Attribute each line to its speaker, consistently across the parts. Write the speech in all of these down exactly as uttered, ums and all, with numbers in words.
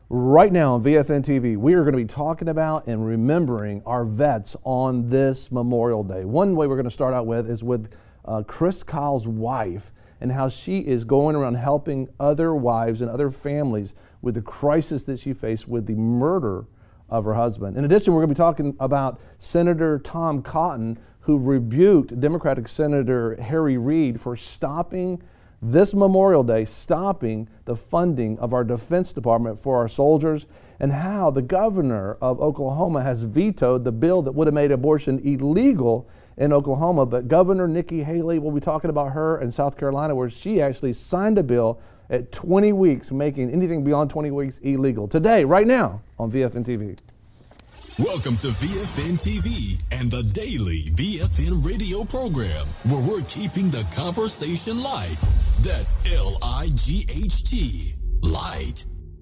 Speaker 1: Right now on V F N T V, we are going to be talking about and remembering our vets on this Memorial Day. One way we're going to start out with is with uh, Chris Kyle's wife and how she is going around helping other wives and other families with the crisis that she faced with the murder of her husband. In addition, we're going to be talking about Senator Tom Cotton, who rebuked Democratic Senator Harry Reid for stopping this Memorial Day, stopping the funding of our Defense Department for our soldiers, and how the governor of Oklahoma has vetoed the bill that would have made abortion illegal in Oklahoma. But Governor Nikki Haley, we'll be talking about her in South Carolina, where she actually signed a bill at twenty weeks, making anything beyond twenty weeks illegal. Today, right now, on V F N T V.
Speaker 2: Welcome to V F N T V and the daily V F N radio program, where we're keeping the conversation light. That's L I G H T, light.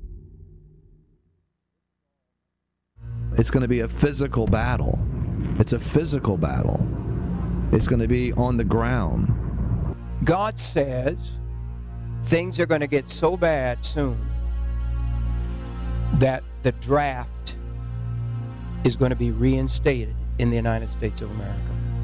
Speaker 3: It's going to be a physical battle. It's a physical battle. It's going to be on the ground.
Speaker 4: God says things are going to get so bad soon that the draft is going to be reinstated in the United States of America.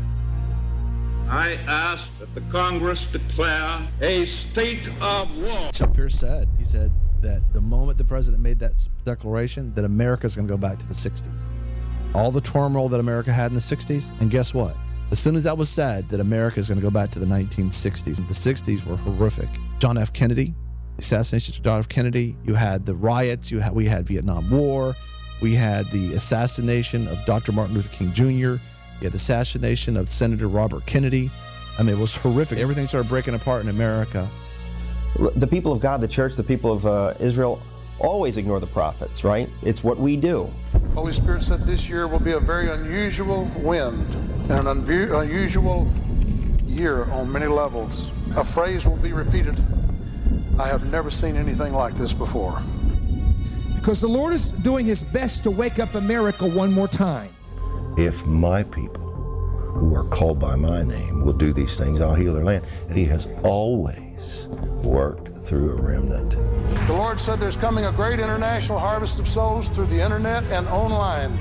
Speaker 5: I ask that the Congress declare a state of war.
Speaker 3: Chuck Pierce said, he said that the moment the president made that declaration, that America's going to go back to the sixties. All the turmoil that America had in the sixties, and guess what? As soon as that was said, that America is going to go back to the nineteen sixties. The sixties were horrific. John F. Kennedy, the assassination of John F. Kennedy, you had the riots, you had, we had Vietnam War, we had the assassination of Doctor Martin Luther King Junior, you had the assassination of Senator Robert Kennedy. I mean, it was horrific. Everything started breaking apart in America.
Speaker 6: The people of God, the church, the people of uh, Israel always ignore the prophets, right? It's what we do.
Speaker 7: Holy Spirit said this year will be a very unusual wind and an unvu- unusual year on many levels. A phrase will be repeated. I have never seen anything like this before.
Speaker 8: Because the Lord is doing his best to wake up America one more time.
Speaker 9: If my people who are called by my name will do these things, I'll heal their land. And he has always worked through a remnant.
Speaker 7: The Lord said there's coming a great international harvest of souls through the internet and online.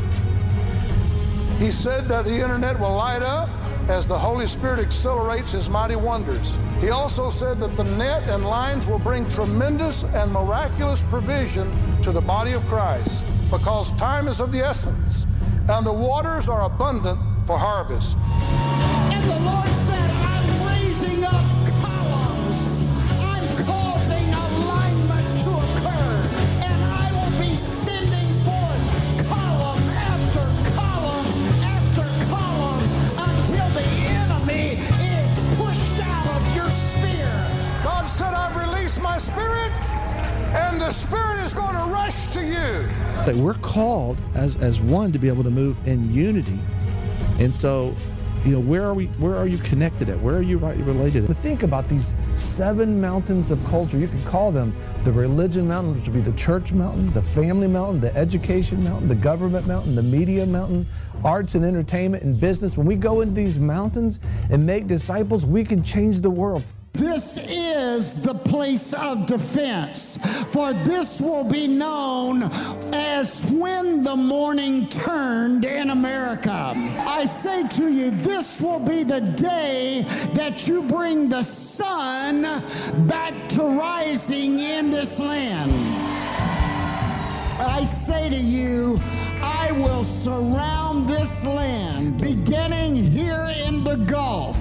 Speaker 7: He said that the internet will light up as the Holy Spirit accelerates his mighty wonders. He also said that the net and lines will bring tremendous and miraculous provision to the body of Christ, because time is of the essence and the waters are abundant for harvest.
Speaker 10: And the Lord said, I'm raising up columns. I'm causing alignment to occur. And I will be sending forth column after column after column until the enemy is pushed out of your sphere.
Speaker 7: God said, I've released my spirit, and the spirit is going to rush to you.
Speaker 3: Like, we're called as as one to be able to move in unity. And so, you know, where are we, where are you connected at? Where are you right related?
Speaker 1: But think about these seven mountains of culture. You could call them the religion mountain, which would be the church mountain, the family mountain, the education mountain, the government mountain, the media mountain, arts and entertainment and business. When we go into these mountains and make disciples, we can change the world.
Speaker 10: This is the place of defense, for this will be known as when the morning turned in America. I say to you, this will be the day that you bring the sun back to rising in this land. I say to you, I will surround this land, beginning here in the Gulf.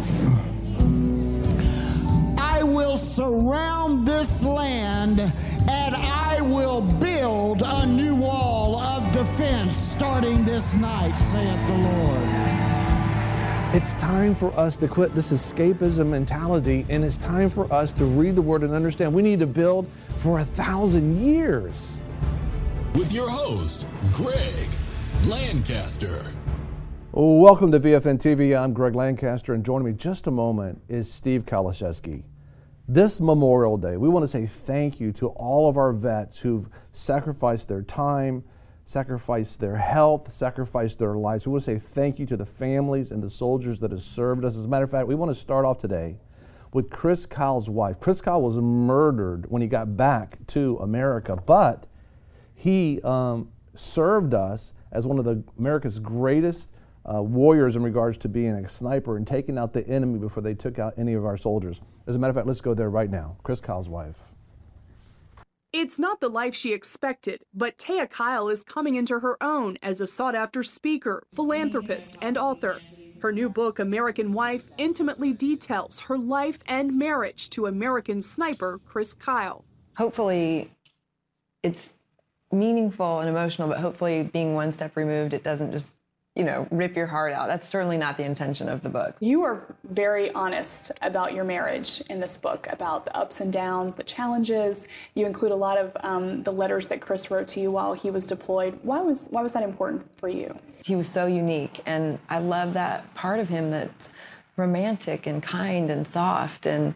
Speaker 10: I will surround this land, and I will build a new wall of defense starting this night, saith the Lord.
Speaker 1: It's time for us to quit this escapism mentality, and it's time for us to read the Word and understand we need to build for a thousand years.
Speaker 2: With your host, Greg Lancaster.
Speaker 1: Welcome to V F N T V. I'm Greg Lancaster, and joining me just a moment is Steve Kaliszewski. This Memorial Day, we want to say thank you to all of our vets who've sacrificed their time, sacrificed their health, sacrificed their lives. We want to say thank you to the families and the soldiers that have served us. As a matter of fact, we want to start off today with Chris Kyle's wife. Chris Kyle was murdered when he got back to America, but He um, served us as one of the America's greatest uh, warriors in regards to being a sniper and taking out the enemy before they took out any of our soldiers. As a matter of fact, let's go there right now. Chris Kyle's wife.
Speaker 11: It's not the life she expected, but Taya Kyle is coming into her own as a sought-after speaker, philanthropist, and author. Her new book, American Wife, intimately details her life and marriage to American sniper Chris Kyle.
Speaker 12: Hopefully, it's meaningful and emotional, but hopefully being one step removed, it doesn't just, you know, rip your heart out. That's certainly not the intention of the book.
Speaker 13: You are very honest about your marriage in this book, about the ups and downs, the challenges. You include a lot of um, the letters that Chris wrote to you while he was deployed. Why was, why was that important for you?
Speaker 12: He was so unique, and I love that part of him that's romantic and kind and soft, and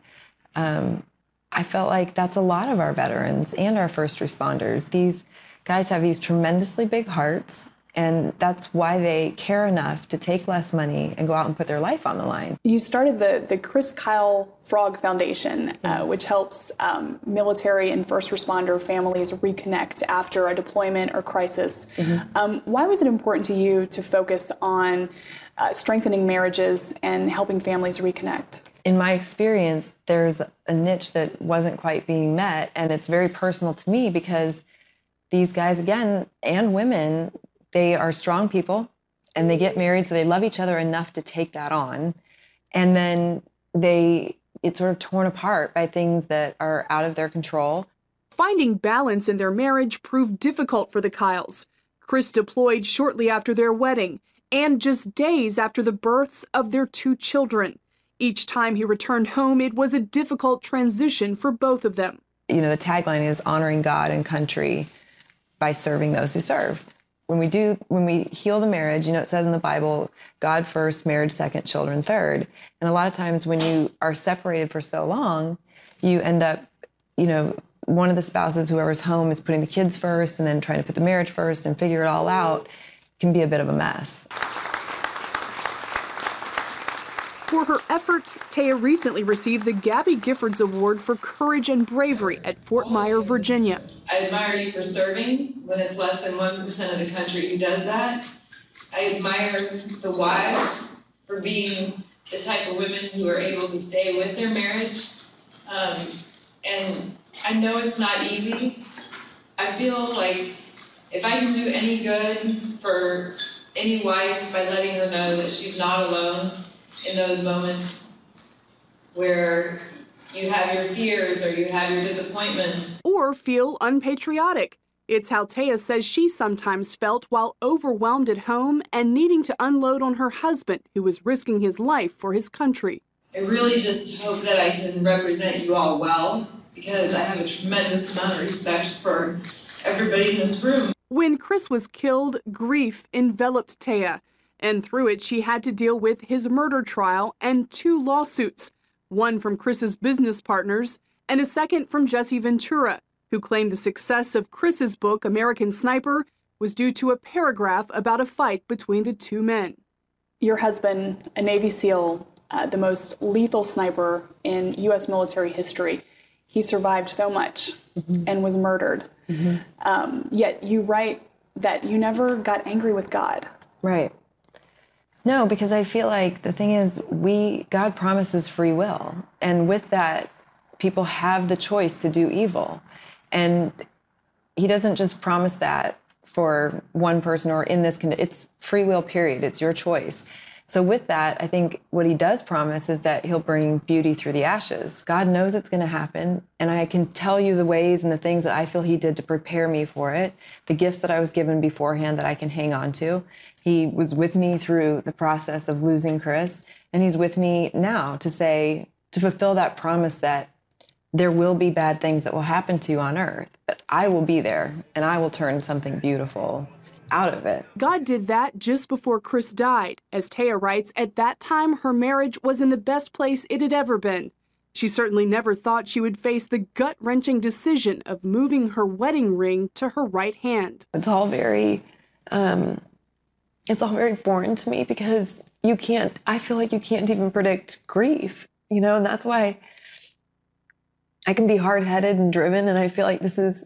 Speaker 12: um, I felt like that's a lot of our veterans and our first responders. These guys have these tremendously big hearts, and that's why they care enough to take less money and go out and put their life on the line.
Speaker 13: You started the, the Chris Kyle Frog Foundation, uh, which helps um, military and first responder families reconnect after a deployment or crisis. Mm-hmm. Um, why was it important to you to focus on uh, strengthening marriages and helping families reconnect?
Speaker 12: In my experience, there's a niche that wasn't quite being met, and it's very personal to me because these guys, again, and women, they are strong people, and they get married, so they love each other enough to take that on. And then they it's sort of torn apart by things that are out of their control.
Speaker 11: Finding balance in their marriage proved difficult for the Kyles. Chris deployed shortly after their wedding, and just days after the births of their two children. Each time he returned home, it was a difficult transition for both of them.
Speaker 12: You know, the tagline is honoring God and country by serving those who serve. When we do, when we heal the marriage, you know, it says in the Bible, God first, marriage second, children third. And a lot of times when you are separated for so long, you end up, you know, one of the spouses, whoever's home, is putting the kids first and then trying to put the marriage first and figure it all out, can be a bit of a mess.
Speaker 11: For her efforts, Taya recently received the Gabby Giffords Award for Courage and Bravery at Fort Myer, Virginia.
Speaker 14: I admire you for serving when it's less than one percent of the country who does that. I admire the wives for being the type of women who are able to stay with their marriage. Um, and I know it's not easy. I feel like if I can do any good for any wife by letting her know that she's not alone in those moments where you have your fears or you have your disappointments.
Speaker 11: Or feel unpatriotic. It's how Taya says she sometimes felt while overwhelmed at home and needing to unload on her husband, who was risking his life for his country.
Speaker 14: I really just hope that I can represent you all well, because I have a tremendous amount of respect for everybody in this room.
Speaker 11: When Chris was killed, grief enveloped Taya, and through it she had to deal with his murder trial and two lawsuits, one from Chris's business partners and a second from Jesse Ventura, who claimed the success of Chris's book, American Sniper, was due to a paragraph about a fight between the two men.
Speaker 13: Your husband, a Navy SEAL, uh, the most lethal sniper in U S military history, he survived so much mm-hmm. and was murdered. Mm-hmm. Um, yet you write that you never got angry with God.
Speaker 12: Right. No, because I feel like the thing is, we God promises free will. And with that, people have the choice to do evil. And he doesn't just promise that for one person or in this condition. It's free will, period. It's your choice. So with that, I think what he does promise is that he'll bring beauty through the ashes. God knows it's going to happen, and I can tell you the ways and the things that I feel he did to prepare me for it, the gifts that I was given beforehand that I can hang on to. He was with me through the process of losing Chris, and he's with me now to say, to fulfill that promise that there will be bad things that will happen to you on earth, but I will be there, and I will turn something beautiful out of it.
Speaker 11: God did that just before Chris died. As Taya writes, at that time, her marriage was in the best place it had ever been. She certainly never thought she would face the gut-wrenching decision of moving her wedding ring to her right hand.
Speaker 12: It's all very, um, it's all very foreign to me because you can't, I feel like you can't even predict grief, you know, and that's why I can be hard-headed and driven, and I feel like this is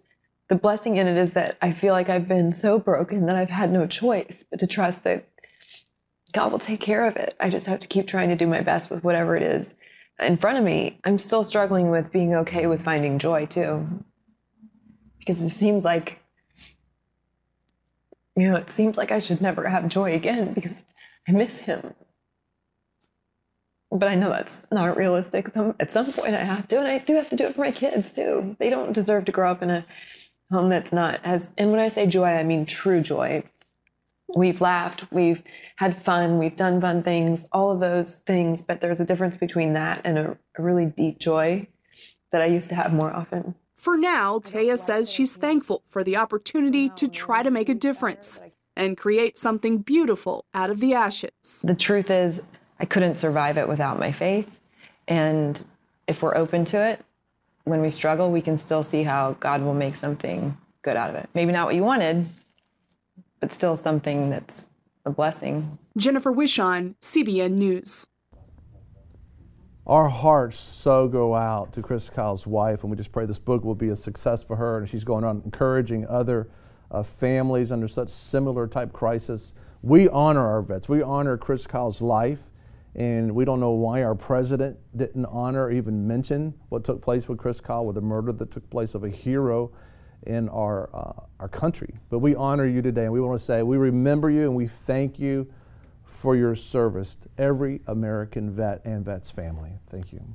Speaker 12: the blessing in it is that I feel like I've been so broken that I've had no choice but to trust that God will take care of it. I just have to keep trying to do my best with whatever it is in front of me. I'm still struggling with being okay with finding joy too. Because it seems like, you know, it seems like I should never have joy again because I miss him. But I know that's not realistic. Some, at some point I have to, and I do have to do it for my kids too. They don't deserve to grow up in a home that's not as, and when I say joy, I mean true joy. We've laughed, we've had fun, we've done fun things, all of those things, but there's a difference between that and a, a really deep joy that I used to have more often.
Speaker 11: For now, Taya says she's thankful for the opportunity to try to make a difference and create something beautiful out of the ashes.
Speaker 12: The truth is, I couldn't survive it without my faith. And if we're open to it, when we struggle, we can still see how God will make something good out of it. Maybe not what you wanted, but still something that's a blessing.
Speaker 11: Jennifer Wishon, C B N News.
Speaker 1: Our hearts so go out to Chris Kyle's wife, and we just pray this book will be a success for her, and she's going on encouraging other uh, families under such similar type crisis. We honor our vets. We honor Chris Kyle's life, and we don't know why our president didn't honor or even mention what took place with Chris Kyle, with the murder that took place of a hero in our uh, our country. But we honor you today, and we want to say we remember you and we thank you for your service to every American vet and vet's family. Thank you.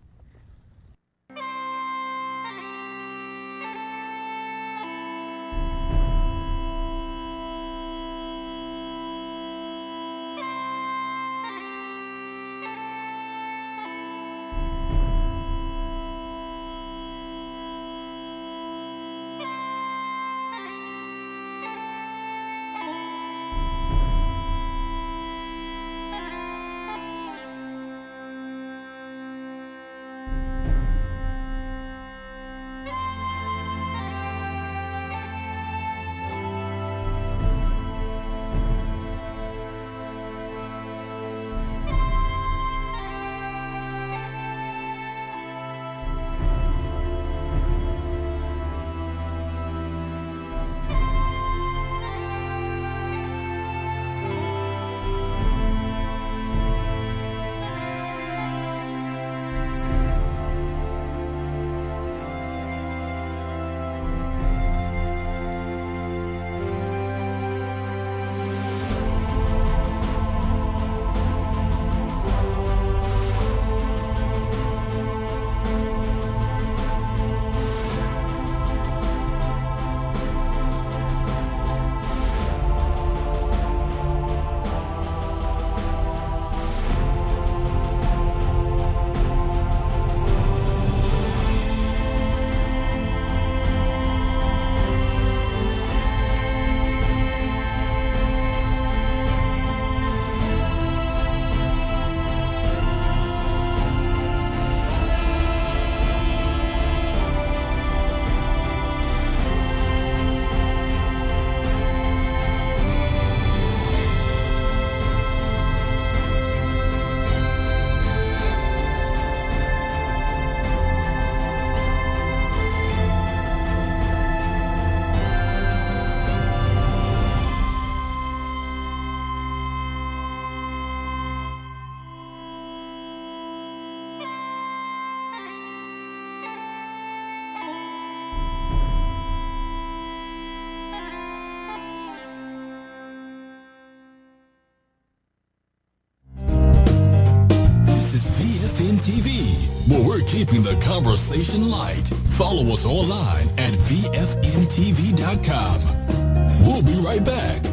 Speaker 2: T V, where we're keeping the conversation light. Follow us online at V F N T V dot com. We'll be right back.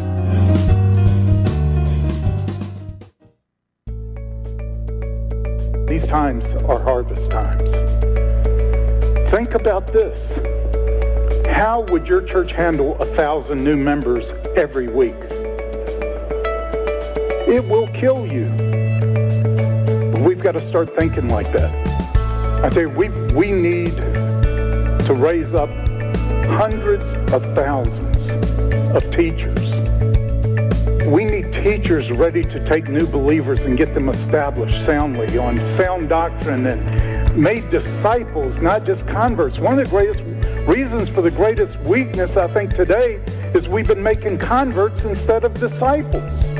Speaker 15: These times are harvest times. Think about this. How would your church handle a thousand new members every week? It will kill you. We've got to start thinking like that. I tell you, we we need to raise up hundreds of thousands of teachers. We need teachers ready to take new believers and get them established soundly on sound doctrine and made disciples, not just converts. One of the greatest Reasons for the greatest weakness, I think, today is we've been making converts instead of disciples.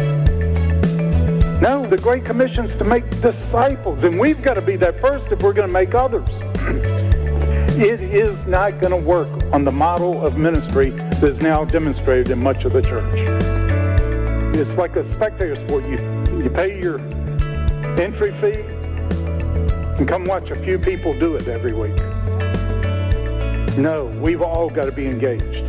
Speaker 15: No, the Great Commission's to make disciples, and we've got to be that first if we're going to make others. It is not going to work on the model of ministry that is now demonstrated in much of the church. It's like a spectator sport. You, you pay your entry fee and come watch a few people do it every week. No, we've all got to be engaged.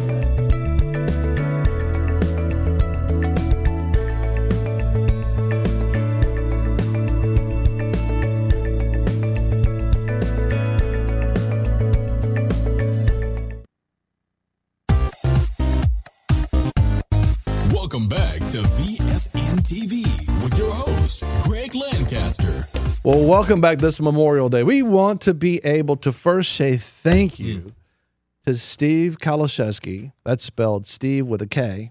Speaker 2: Welcome back to V F N T V with your host, Greg Lancaster.
Speaker 1: Well, welcome back this Memorial Day. We want to be able to first say thank you mm. to Steve Kaliszewski, that's spelled Steve with a K,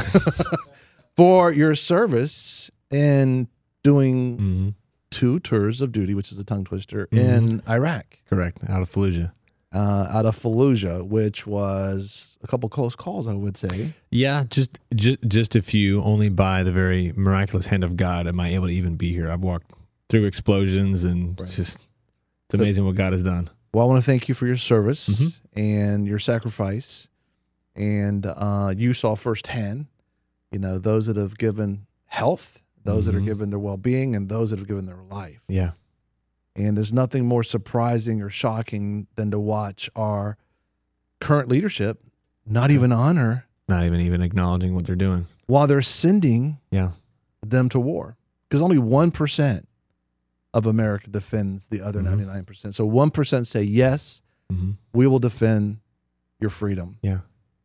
Speaker 1: for your service in doing mm-hmm. two tours of duty, which is a tongue twister, mm-hmm. in Iraq.
Speaker 16: Correct, out of Fallujah.
Speaker 1: Uh, out of Fallujah, which was a couple close calls, I would say.
Speaker 16: Yeah, just just just a few. Only by the very miraculous hand of God am I able to even be here. I've walked through explosions, and right. it's just it's amazing what God has done.
Speaker 1: Well, I want to thank you for your service mm-hmm. and your sacrifice, and uh, you saw firsthand, you know, those that have given health, those mm-hmm. that are given their well-being, and those that have given their life.
Speaker 16: Yeah.
Speaker 1: And there's nothing more surprising or shocking than to watch our current leadership not even honor,
Speaker 16: not even even acknowledging what they're doing
Speaker 1: while they're sending
Speaker 16: yeah.
Speaker 1: them to war. Because only one percent of America defends the other mm-hmm. ninety-nine percent. So one percent say, yes, mm-hmm. we will defend your freedom.
Speaker 16: Yeah.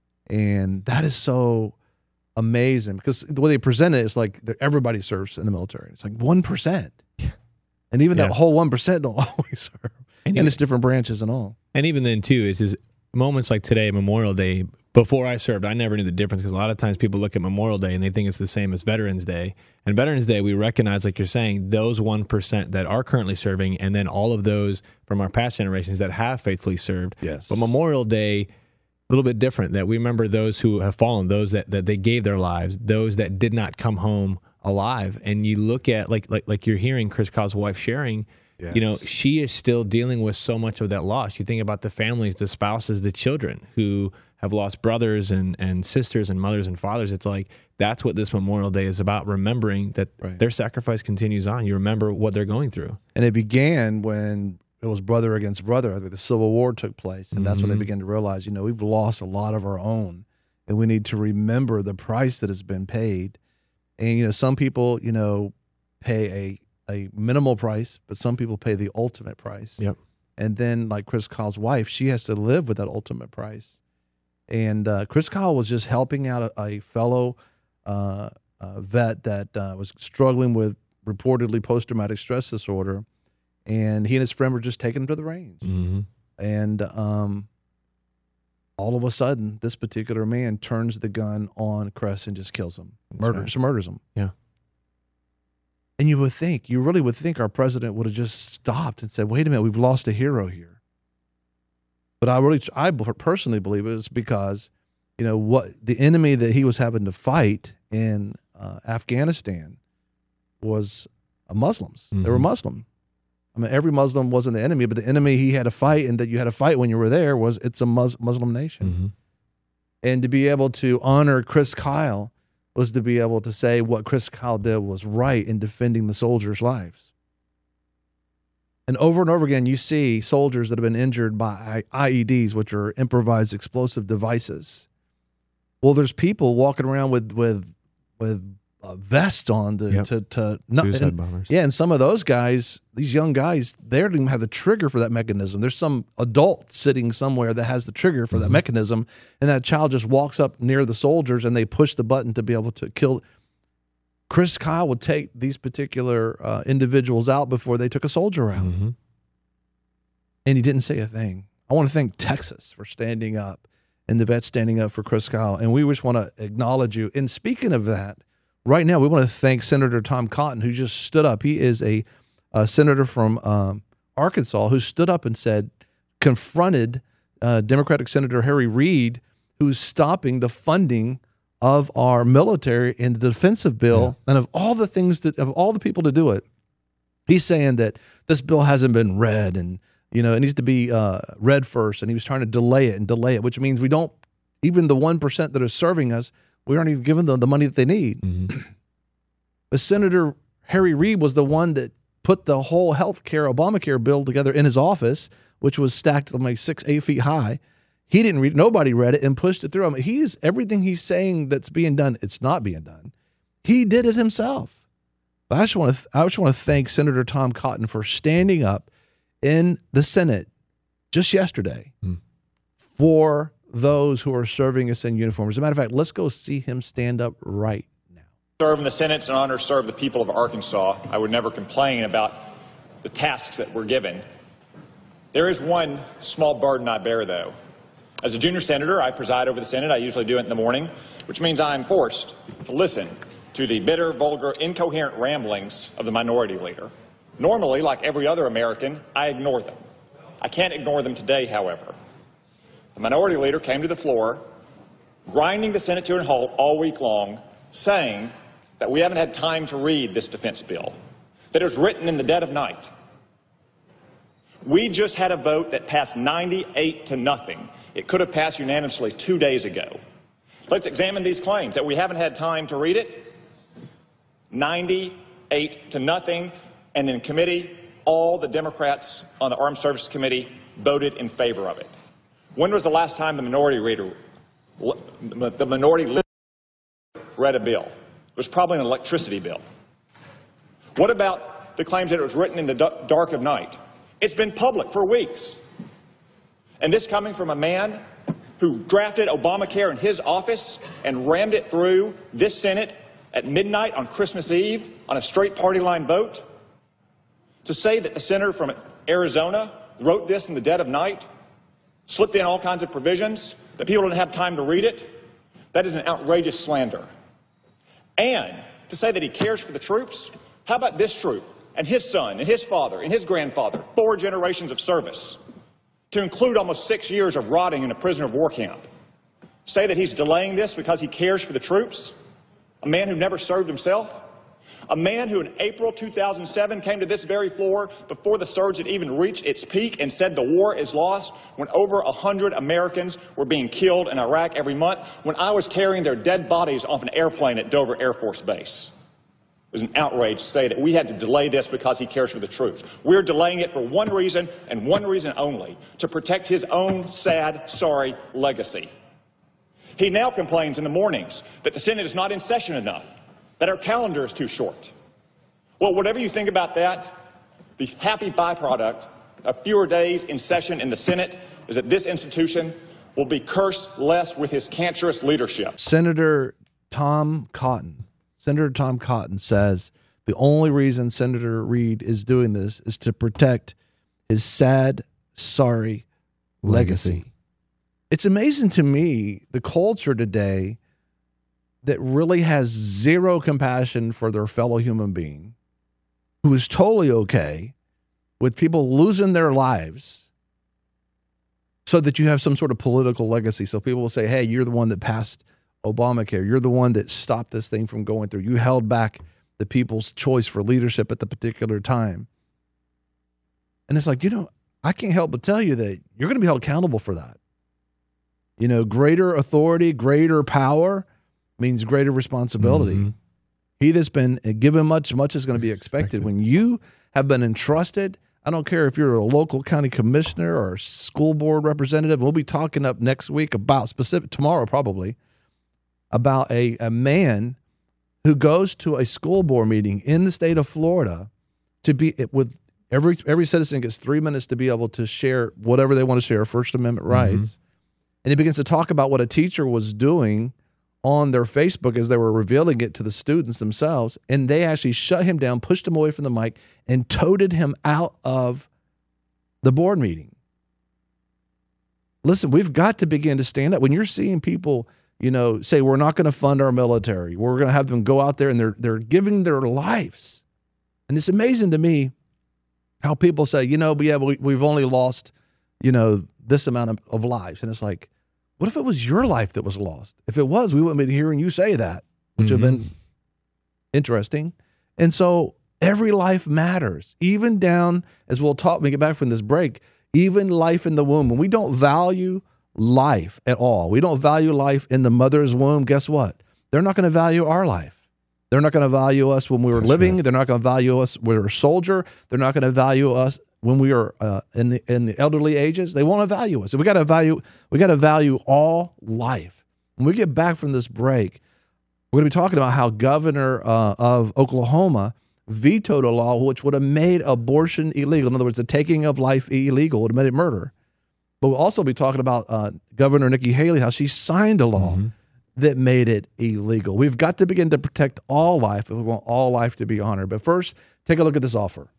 Speaker 1: And that is so amazing because the way they present it is like everybody serves in the military. It's like one percent. And even yeah. that whole one percent don't always serve. And, and it's different branches and all.
Speaker 16: And even then, too, is, is moments like today, Memorial Day, before I served, I never knew the difference because a lot of times people look at Memorial Day and they think it's the same as Veterans Day. And Veterans Day, we recognize, like you're saying, those one percent that are currently serving and then all of those from our past generations that have faithfully served.
Speaker 1: Yes.
Speaker 16: But Memorial Day, a little bit different, that we remember those who have fallen, those that, that they gave their lives, those that did not come home alive. And you look at, like like like you're hearing Chris Kyle's wife sharing, yes. you know, she is still dealing with so much of that loss. You think about the families, the spouses, the children who have lost brothers and, and sisters and mothers and fathers. It's like, that's what this Memorial Day is about, remembering that right. their sacrifice continues on. You remember what they're going through.
Speaker 1: And it began when it was brother against brother. I think the Civil War took place, and mm-hmm. that's when they began to realize, you know, we've lost a lot of our own, and we need to remember the price that has been paid. And, you know, some people, you know, pay a, a minimal price, but some people pay the ultimate price.
Speaker 16: Yep.
Speaker 1: And then, like Chris Kyle's wife, she has to live with that ultimate price. And uh, Chris Kyle was just helping out a, a fellow uh, uh, vet that uh, was struggling with reportedly post-traumatic stress disorder. And he and his friend were just taking him to the range.
Speaker 16: Mm-hmm.
Speaker 1: And um, all of a sudden, this particular man turns the gun on Chris and just kills him.
Speaker 16: That's
Speaker 1: Murders,
Speaker 16: right.
Speaker 1: murders him.
Speaker 16: Yeah.
Speaker 1: And you would think, you really would think our president would have just stopped and said, wait a minute, we've lost a hero here. But I really, I personally believe it was because, you know, what the enemy that he was having to fight in uh, Afghanistan was uh, Muslims. Mm-hmm. They were Muslim. I mean, every Muslim wasn't the enemy, but the enemy he had to fight and that you had to fight when you were there was it's a Mus- Muslim nation.
Speaker 16: Mm-hmm.
Speaker 1: And to be able to honor Chris Kyle was to be able to say what Chris Kyle did was right in defending the soldiers' lives. And over and over again, you see soldiers that have been injured by I E Ds, which are improvised explosive devices. Well, there's people walking around with with with a vest on to
Speaker 16: yep.
Speaker 1: to, to not,
Speaker 16: suicide
Speaker 1: and,
Speaker 16: bombers.
Speaker 1: Yeah, and some of those guys, these young guys, they don't even have the trigger for that mechanism. There's some adult sitting somewhere that has the trigger for mm-hmm. that mechanism, and that child just walks up near the soldiers and they push the button to be able to kill. Chris Kyle would take these particular uh, individuals out before they took a soldier out.
Speaker 16: Mm-hmm.
Speaker 1: And he didn't say a thing. I want to thank Texas for standing up and the vets standing up for Chris Kyle. And we just want to acknowledge you. And speaking of that, right now we want to thank Senator Tom Cotton, who just stood up. He is a, a senator from um, Arkansas who stood up and said, confronted
Speaker 3: uh, Democratic Senator Harry Reid, who's stopping the funding of our military in the defensive bill, yeah. and of all the things that, of all the people to do it, he's saying that this bill hasn't been read, and you know it needs to be uh, read first, and he was trying to delay it and delay it, which means we don't, even the one percent that are serving us, we aren't even giving them the money that they need. Mm-hmm. But Senator Harry Reid was the one that put the whole health care, Obamacare bill together in his office, which was stacked like six, eight feet high. He didn't read, nobody read it and pushed it through. I mean, he's, everything he's saying that's being done, it's not being done. He did it himself. But I just want to, I just want to thank Senator Tom Cotton for standing up in the Senate just yesterday mm. for those who are serving us in uniform. As a matter of fact, let's go see him stand up right now.
Speaker 17: Serve in the Senate, it's an honor to serve the people of Arkansas. I would never complain about the tasks that we're given. There is one small burden I bear, though. As a junior senator, I preside over the Senate. I usually do it in the morning, which means I'm forced to listen to the bitter, vulgar, incoherent ramblings of the minority leader. Normally, like every other American, I ignore them. I can't ignore them today, however. The minority leader came to the floor, grinding the Senate to a halt all week long, saying that we haven't had time to read this defense bill, that it was written in the dead of night. We just had a vote that passed ninety-eight to nothing. It could have passed unanimously two days ago. Let's examine these claims that we haven't had time to read it. ninety-eight to nothing, and in committee, all the Democrats on the Armed Services Committee voted in favor of it. When was the last time the minority reader, the minority leader read a bill? It was probably an electricity bill. What about the claims that it was written in the dark of night? It's been public for weeks. And this coming from a man who drafted Obamacare in his office and rammed it through this Senate at midnight on Christmas Eve on a straight party line vote? To say that the senator from Arizona wrote this in the dead of night, slipped in all kinds of provisions, that people didn't have time to read it, that is an outrageous slander. And to say that he cares for the troops, how about this troop and his son and his father and his grandfather, four generations of service, to include almost six years of rotting in a prisoner of war camp? Say that he's delaying this because he cares for the troops? A man who never served himself? A man who in April two thousand seven came to this very floor before the surge had even reached its peak and said the war is lost, when over one hundred Americans were being killed in Iraq every month, when I was carrying their dead bodies off an airplane at Dover Air Force Base. It was an outrage to say that we had to delay this because he cares for the troops. We're delaying it for one reason and one reason only, to protect his own sad, sorry legacy. He now complains in the mornings that the Senate is not in session enough, that our calendar is too short. Well, whatever you think about that, the happy byproduct of fewer days in session in the Senate is that this institution will be cursed less with his cancerous leadership.
Speaker 3: Senator Tom Cotton, Senator Tom Cotton says the only reason Senator Reid is doing this is to protect his sad, sorry legacy. legacy. It's amazing to me, the culture today that really has zero compassion for their fellow human being, who is totally okay with people losing their lives so that you have some sort of political legacy. So people will say, hey, you're the one that passed Obamacare. You're the one that stopped this thing from going through. You held back the people's choice for leadership at the particular time. And it's like, you know, I can't help but tell you that you're going to be held accountable for that. You know, greater authority, greater power means greater responsibility. Mm-hmm. He that's been given much, much is going to be expected. When you have been entrusted, I don't care if you're a local county commissioner or school board representative, we'll be talking up next week about specific, tomorrow probably, about a, a man who goes to a school board meeting in the state of Florida to be with every, every citizen gets three minutes to be able to share whatever they want to share, First Amendment rights. Mm-hmm. And he begins to talk about what a teacher was doing on their Facebook as they were revealing it to the students themselves, and they actually shut him down, pushed him away from the mic, and toted him out of the board meeting. Listen, we've got to begin to stand up. When you're seeing people, you know, say we're not going to fund our military, we're going to have them go out there and they're they're giving their lives, and it's amazing to me how people say, you know, but yeah, we, we've only lost, you know, this amount of, of lives. And it's like, what if it was your life that was lost? If it was, we wouldn't be hearing you say that, which mm-hmm. would have been interesting. And so every life matters, even down, as we'll talk when we get back from this break, even life in the womb. When we don't value life at all, we don't value life in the mother's womb, guess what? They're not going to value our life. They're not going to value us when we were That's living. Right. They're not going to value us when we were a soldier. They're not going to value us when we are uh, in the in the elderly ages. They won't value us. So we got to value. We got to value all life. When we get back from this break, we're going to be talking about how Governor uh, of Oklahoma vetoed a law which would have made abortion illegal. In other words, the taking of life illegal, would have made it murder. But we'll also be talking about uh, Governor Nikki Haley, how she signed a law mm-hmm. that made it illegal. We've got to begin to protect all life if we want all life to be honored. But first, take a look at this offer.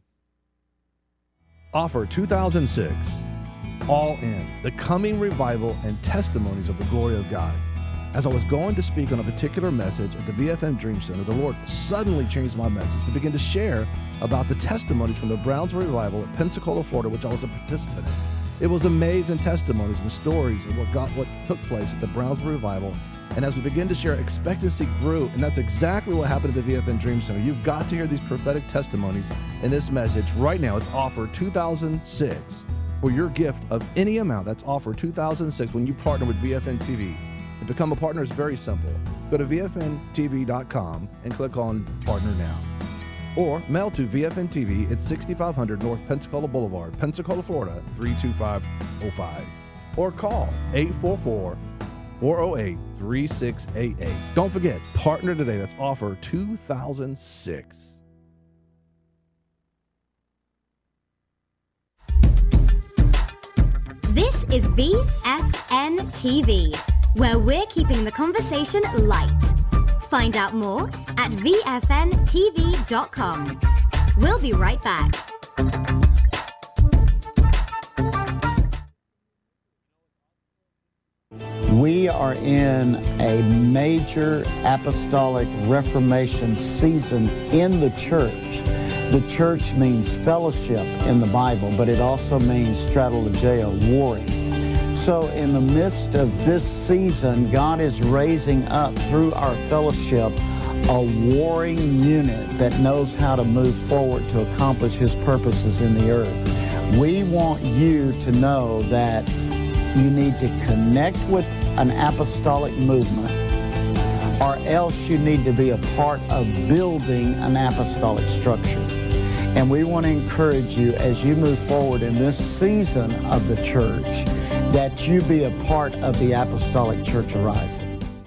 Speaker 3: Offer two thousand six, All In, the coming revival and testimonies of the glory of God. As I was going to speak on a particular message at the V F M Dream Center, the Lord suddenly changed my message to begin to share about the testimonies from the Brownsville Revival at Pensacola, Florida, which I was a participant in. It was amazing testimonies and stories of what got what took place at the Brownsville Revival. And as we begin to share, expectancy grew, and that's exactly what happened at the V F M Dream Center. You've got to hear these prophetic testimonies in this message. Right now, it's offer two thousand six for your gift of any amount. That's offer two thousand six when you partner with V F N T V. To become a partner is very simple. Go to V F N T V dot com and click on Partner Now. Or mail to V F N T V at sixty-five hundred North Pensacola Boulevard, Pensacola, Florida, three two five oh five. Or call eight four four, four oh eight, three six eight eight. Don't forget, partner today. That's offer two thousand six.
Speaker 18: This is V F N T V, where we're keeping the conversation light. Find out more at V F N T V dot com. We'll be right back.
Speaker 19: We are in a major apostolic reformation season in the church. The church means fellowship in the Bible, but it also means strategeo, warring. So in the midst of this season, God is raising up through our fellowship a warring unit that knows how to move forward to accomplish His purposes in the earth. We want you to know that you need to connect with an apostolic movement, or else you need to be a part of building an apostolic structure. And we want to encourage you as you move forward in this season of the church that you be a part of the Apostolic Church Arising.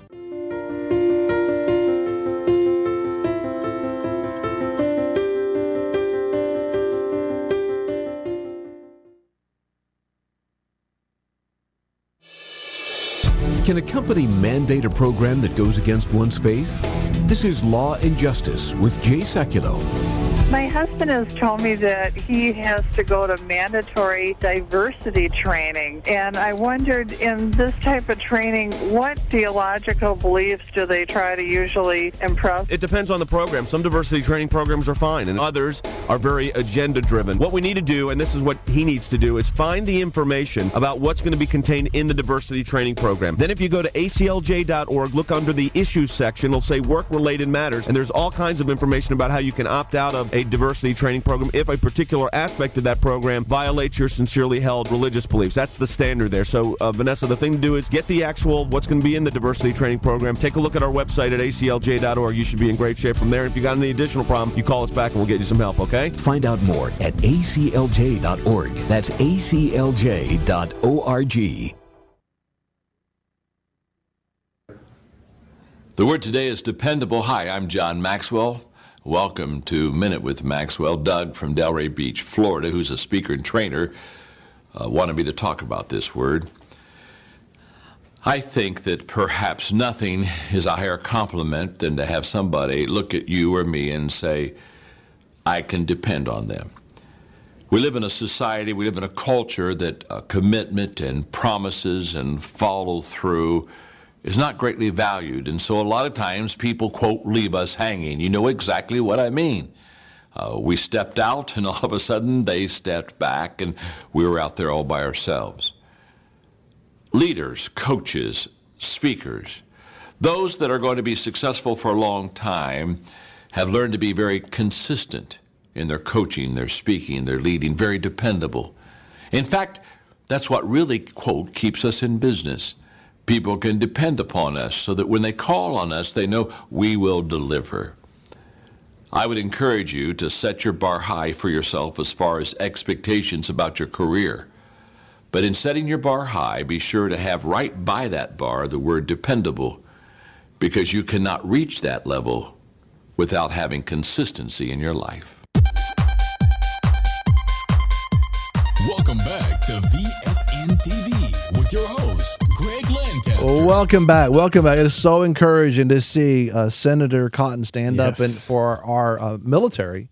Speaker 20: Can a company mandate a program that goes against one's faith? This is Law and Justice with Jay Sekulow.
Speaker 21: My husband has told me that he has to go to mandatory diversity training, and I wondered, in this type of training, what theological beliefs do they try to usually impress?
Speaker 22: It depends on the program. Some diversity training programs are fine, and others are very agenda-driven. What we need to do, and this is what he needs to do, is find the information about what's going to be contained in the diversity training program. Then if you go to A C L J dot org, look under the issues section, it'll say work-related matters, and there's all kinds of information about how you can opt out of a diversity training program if a particular aspect of that program violates your sincerely held religious beliefs. That's the standard there. So, uh, Vanessa, the thing to do is get the actual what's going to be in the diversity training program. Take a look at our website at A C L J dot org. You should be in great shape from there. If you got any additional problem, you call us back and we'll get you some help, okay?
Speaker 20: Find out more at A C L J dot org. That's A C L J dot org.
Speaker 23: The word today is dependable. Hi, I'm John Maxwell. Welcome to Minute with Maxwell. Doug from Delray Beach, Florida, who's a speaker and trainer, uh, wanted me to talk about this word. I think that perhaps nothing is a higher compliment than to have somebody look at you or me and say, I can depend on them. We live in a society, we live in a culture that uh, commitment and promises and follow through is not greatly valued. And so a lot of times people, quote, leave us hanging. You know exactly what I mean. Uh, we stepped out and all of a sudden they stepped back and we were out there all by ourselves. leaders, coaches, speakers, those that are going to be successful for a long time have learned to be very consistent in their coaching, their speaking, their leading, very dependable. In fact, that's what really, quote, keeps us in business. People can depend upon us so that when they call on us, they know we will deliver. I would encourage you to set your bar high for yourself as far as expectations about your career. But in setting your bar high, be sure to have right by that bar the word dependable, because you cannot reach that level without having consistency in your life.
Speaker 2: Welcome back to V F N T V with your host, Greg Lancaster.
Speaker 1: Welcome back. Welcome back. It is so encouraging to see uh, Senator Cotton stand
Speaker 16: Yes.
Speaker 1: up and for our uh, military.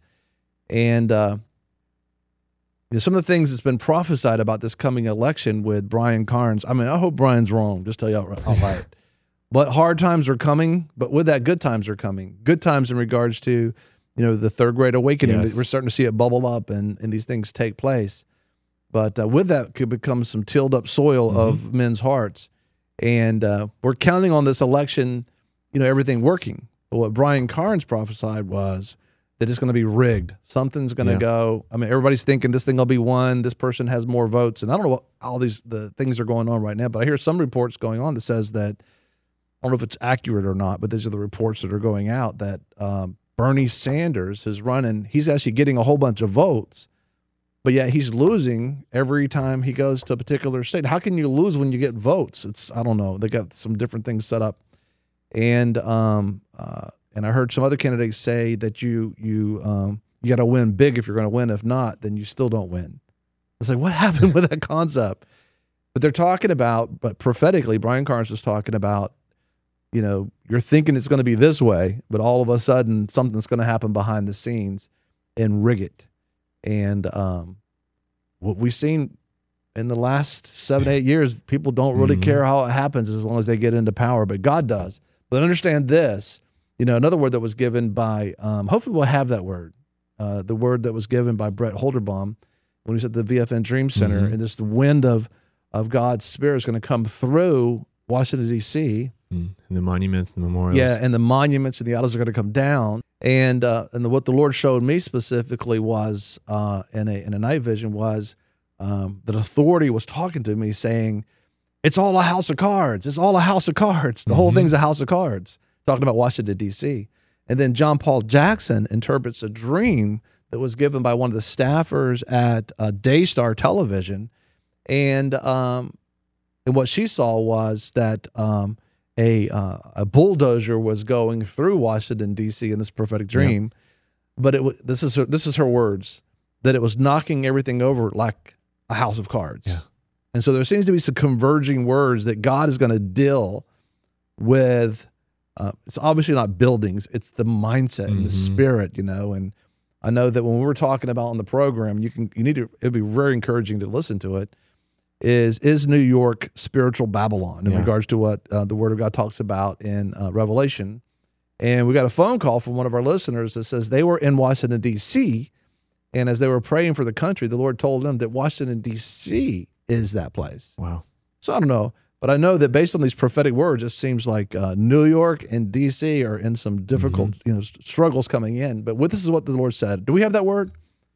Speaker 1: And uh, you know, some of the things that's been prophesied about this coming election with Brian Carnes. I mean, I hope Brian's wrong. Just tell you outright. outright. But hard times are coming. But with that, good times are coming. Good times in regards to, you know, the third great awakening.
Speaker 16: Yes.
Speaker 1: We're starting to see it bubble up and, and these things take place. But uh, with that could become some tilled up soil mm-hmm. of men's hearts. And uh, we're counting on this election, you know, everything working. But what Brian Carnes prophesied was that it's going to be rigged. Something's going to
Speaker 16: Yeah.
Speaker 1: go. I mean, everybody's thinking this thing will be won. This person has more votes. And I don't know what all these the things are going on right now, but I hear some reports going on that says that, I don't know if it's accurate or not, but these are the reports that are going out that um, Bernie Sanders is running. He's actually getting a whole bunch of votes. But yet he's losing every time he goes to a particular state. How can you lose when you get votes? It's I don't know. They got some different things set up, and um uh, and I heard some other candidates say that you you um you got to win big if you're going to win. If not, then you still don't win. It's like, what happened with that concept? But they're talking about, but prophetically, Brian Carnes was talking about, you know, you're thinking it's going to be this way, but all of a sudden something's going to happen behind the scenes and rig it. And um, what we've seen in the last seven, eight years, people don't really
Speaker 16: Mm-hmm.
Speaker 1: care how it happens as long as they get into power, but God does. But understand this, you know, another word that was given by, um, hopefully we'll have that word, uh, the word that was given by Brett Holderbaum when he was at the V F N Dream Center,
Speaker 16: Mhm.
Speaker 1: and this the wind of, of God's Spirit is going to come through Washington, D C,
Speaker 16: Mm. And the monuments and memorials.
Speaker 1: yeah, and the monuments and the idols are going to come down. And uh, and the, what the Lord showed me specifically was uh, in a in a night vision was um, that authority was talking to me saying, "It's all a house of cards. It's all a house of cards. The
Speaker 16: Mm-hmm.
Speaker 1: whole thing's a house of cards." Talking about Washington D C. And then John Paul Jackson interprets a dream that was given by one of the staffers at uh, Daystar Television, and um, and what she saw was that. Um, A uh, a bulldozer was going through Washington D C in this prophetic dream, yeah. but it w- this is her, this is her words, that it was knocking everything over like a house of cards.
Speaker 16: Yeah.
Speaker 1: And so there seems to be some converging words that God is going to deal with. Uh, it's obviously not buildings; it's the mindset and
Speaker 16: Mm-hmm.
Speaker 1: the spirit, you know. And I know that when we were talking about on the program, you can you need to. It'd be very encouraging to listen to it. Is is New York spiritual Babylon in
Speaker 16: Yeah.
Speaker 1: regards to what uh, the Word of God talks about in uh, Revelation? And we got a phone call from one of our listeners that says they were in Washington, D C, and as they were praying for the country, the Lord told them that Washington, D C is that place.
Speaker 16: Wow.
Speaker 1: So I don't know, but I know that based on these prophetic words, it seems like uh, New York and D C are in some difficult
Speaker 16: Mm-hmm.
Speaker 1: you know, s- struggles coming in. But what, this is what the Lord said. Do we have that word?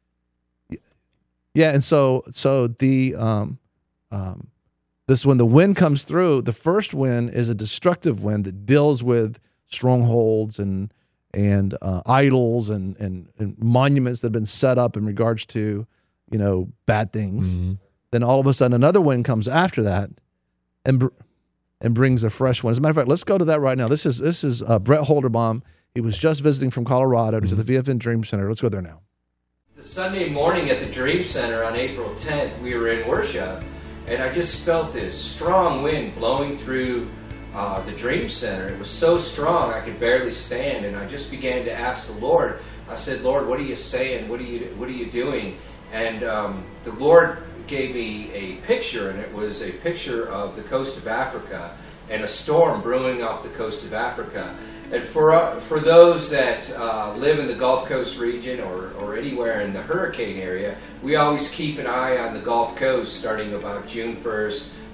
Speaker 1: Yeah, and so so the... Um, Um, this when the wind comes through, the first wind is a destructive wind that deals with strongholds and and uh, idols and, and and monuments that have been set up in regards to, you know, bad things.
Speaker 16: Mm-hmm.
Speaker 1: Then all of a sudden another wind comes after that, and br- and brings a fresh one. As a matter of fact, let's go to that right now. This is this is uh, Brett Holderbaum. He was just visiting from Colorado. He's
Speaker 16: Mm-hmm.
Speaker 1: at the V F N Dream Center. Let's go there now.
Speaker 4: The Sunday morning at the Dream Center on April tenth, we were in worship. And I just felt this strong wind blowing through uh, the Dream Center. It was so strong I could barely stand, and I just began to ask the Lord. I said, "Lord, what are you saying? What are you What are you doing?" And um, the Lord gave me a picture, and it was a picture of the coast of Africa and a storm brewing off the coast of Africa. And for uh, for those that uh, live in the Gulf Coast region or, or anywhere in the hurricane area, we always keep an eye on the Gulf Coast starting about June first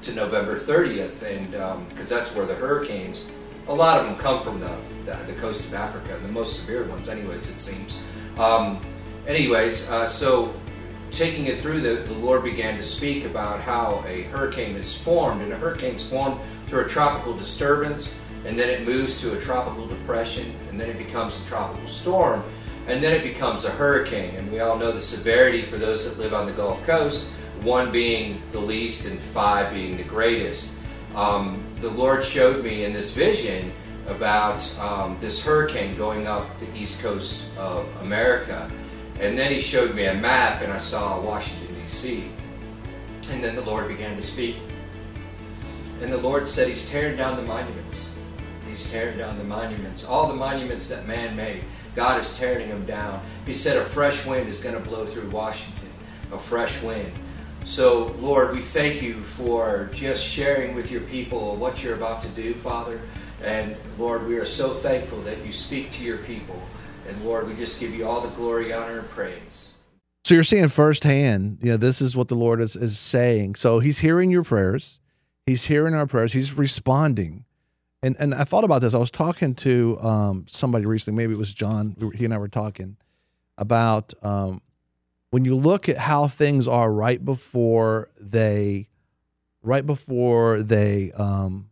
Speaker 4: to November thirtieth, and because um, that's where the hurricanes, a lot of them come from the, the, the coast of Africa, the most severe ones anyways, it seems. Um, anyways, uh, so taking it through, the, the Lord began to speak about how a hurricane is formed, and a hurricane's formed through a tropical disturbance, and then it moves to a tropical depression, and then it becomes a tropical storm, and then it becomes a hurricane. And we all know the severity for those that live on the Gulf Coast, one being the least and five being the greatest. Um, the Lord showed me in this vision about um, this hurricane going up the east coast of America. And then he showed me a map, and I saw Washington, D C And then the Lord began to speak. And the Lord said he's tearing down the monuments. He's tearing down the monuments. All the monuments that man made, God is tearing them down. He said a fresh wind is going to blow through Washington, a fresh wind. So, Lord, we thank you for just sharing with your people what you're about to do, Father. And, Lord, we are so thankful that you speak to your people. And, Lord, we just give you all the glory, honor, and praise.
Speaker 1: So you're seeing firsthand, you know, this is what the Lord is, is saying. So he's hearing your prayers. He's hearing our prayers. He's responding. And and I thought about this. I was talking to um, somebody recently, maybe it was John. He and I were talking about um, when you look at how things are right before they, right before they um,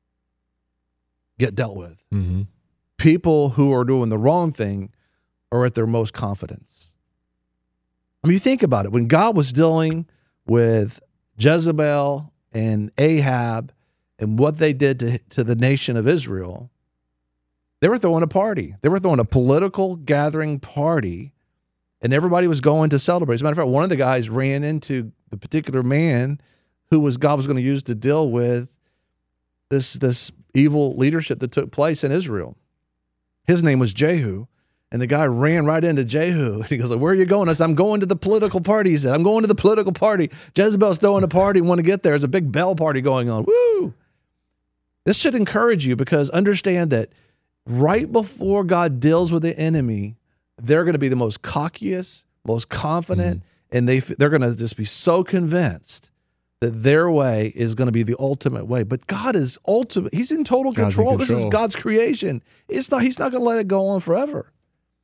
Speaker 1: get dealt with.
Speaker 16: Mm-hmm.
Speaker 1: People who are doing the wrong thing are at their most confidence. I mean, you think about it. When God was dealing with Jezebel and Ahab and what they did to, to the nation of Israel, they were throwing a party. They were throwing a political gathering party, and everybody was going to celebrate. As a matter of fact, one of the guys ran into the particular man who was God was going to use to deal with this, this evil leadership that took place in Israel. His name was Jehu, and the guy ran right into Jehu. And he goes, like, where are you going? I said, I'm going to the political party. He said, I'm going to the political party. Jezebel's throwing a party and want to get there. There's a big bell party going on. Woo! This should encourage you, because understand that right before God deals with the enemy, they're going to be the most cockiest, most confident, mm-hmm. and they, they're going to just be so convinced that their way is going to be the ultimate way. But God is ultimate. He's in total control. In control. This is God's creation. It's not, he's not going to let it go on forever.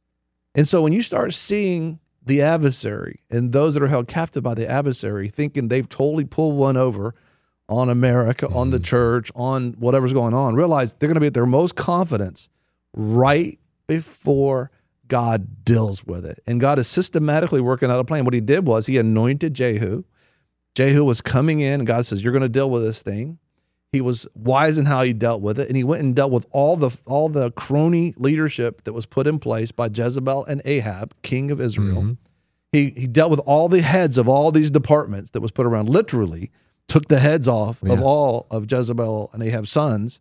Speaker 1: And so when you start seeing the adversary and those that are held captive by the adversary thinking they've totally pulled one over on America, mm-hmm. on the church, on whatever's going on, realize they're going to be at their most confidence right before God deals with it. And God is systematically working out a plan. What he did was he anointed Jehu. Jehu was coming in, and God says, you're going to deal with this thing. He was wise in how he dealt with it, and he went and dealt with all the all the crony leadership that was put in place by Jezebel and Ahab, king of Israel. Mm-hmm. He he dealt with all the heads of all these departments that was put around, literally took the heads off yeah. of all of Jezebel and Ahab's sons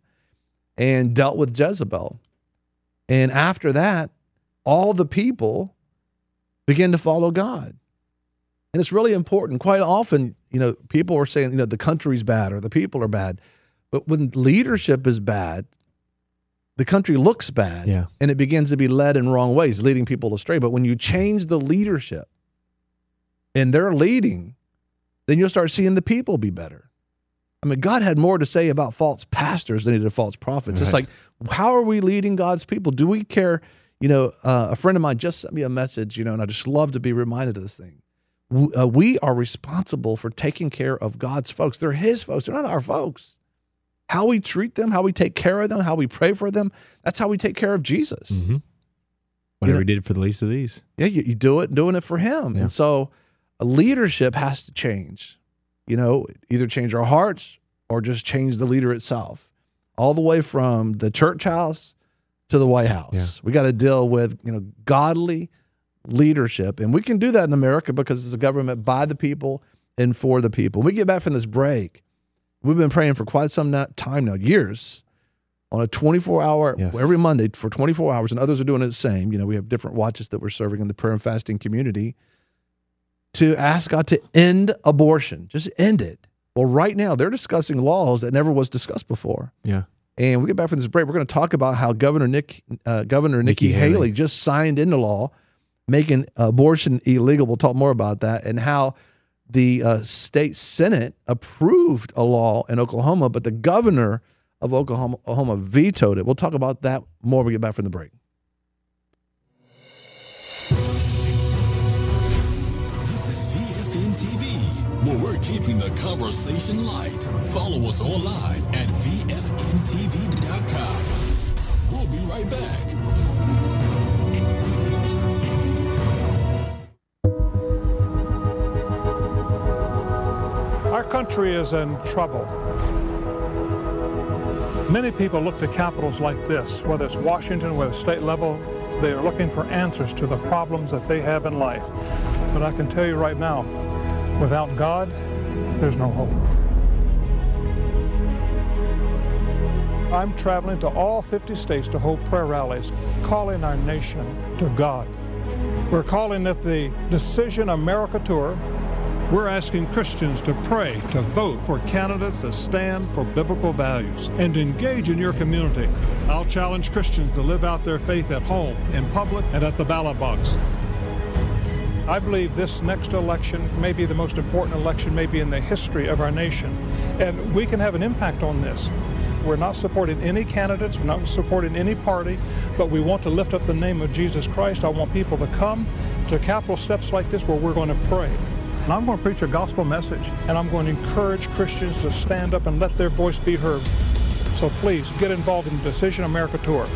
Speaker 1: and dealt with Jezebel. And after that, all the people began to follow God. And it's really important. Quite often, you know, people are saying, you know, the country's bad or the people are bad. But when leadership is bad, the country looks bad,
Speaker 16: yeah.
Speaker 1: and it begins to be led in wrong ways, leading people astray. But when you change the leadership and they're leading, then you'll start seeing the people be better. I mean, God had more to say about false pastors than he did false prophets. Right. It's like, how are we leading God's people? Do we care? You know, uh, a friend of mine just sent me a message, you know, and I just love to be reminded of this thing. Uh, we are responsible for taking care of God's folks. They're his folks. They're not our folks. How we treat them, how we take care of them, how we pray for them, that's how we take care of Jesus.
Speaker 16: Mm-hmm. Whatever you know, he did for the least of these.
Speaker 1: Yeah, you, you do it, doing it for him. Yeah. And so a leadership has to change. You know, either change our hearts or just change the leader itself. All the way from the church house to the White House. Yeah. We got to deal with, you know, godly leadership. And we can do that in America because it's a government by the people and for the people. When we get back from this break, we've been praying for quite some time now, years, on a twenty-four hour, yes. every Monday for twenty-four hours, and others are doing it the same. You know, we have different watches that we're serving in the prayer and fasting community to ask God to end abortion, just end it. Well, right now, they're discussing laws that never was discussed before.
Speaker 16: Yeah.
Speaker 1: And we get back from this break, we're going to talk about how Governor Nick, uh, Governor Nikki, Nikki Haley. Haley just signed into law making abortion illegal. We'll talk more about that, and how the uh, state Senate approved a law in Oklahoma, but the governor of Oklahoma, Oklahoma vetoed it. We'll talk about that more when we get back from the break.
Speaker 2: Where we're keeping the conversation light. Follow us online at V F N T V dot com. We'll be right back.
Speaker 7: Our country is in trouble. Many people look to capitals like this, whether it's Washington, whether it's state level, they are looking for answers to the problems that they have in life. But I can tell you right now, without God, there's no hope. I'm traveling to all fifty states to hold prayer rallies, calling our nation to God. We're calling it the Decision America Tour. We're asking Christians to pray, to vote for candidates that stand for biblical values, and engage in your community. I'll challenge Christians to live out their faith at home, in public, and at the ballot box. I believe this next election may be the most important election maybe in the history of our nation, and we can have an impact on this. We're not supporting any candidates, we're not supporting any party, but we want to lift up the name of Jesus Christ. I want people to come to capital steps like this where we're going to pray. And I'm going to preach a gospel message, and I'm going to encourage Christians to stand up and let their voice be heard. So please get involved in the Decision America Tour.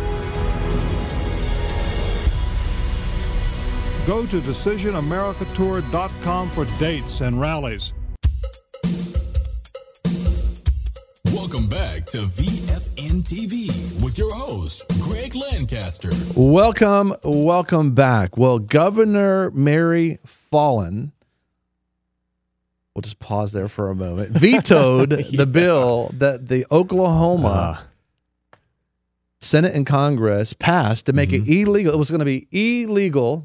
Speaker 7: Go to decision america tour dot com for dates and rallies.
Speaker 2: Welcome back to V F N T V with your host, Greg Lancaster.
Speaker 1: Welcome, welcome back. Well, Governor Mary Fallin, we'll just pause there for a moment, vetoed yeah. the bill that the Oklahoma uh. Senate and Congress passed to make mm-hmm. it illegal. It was going to be illegal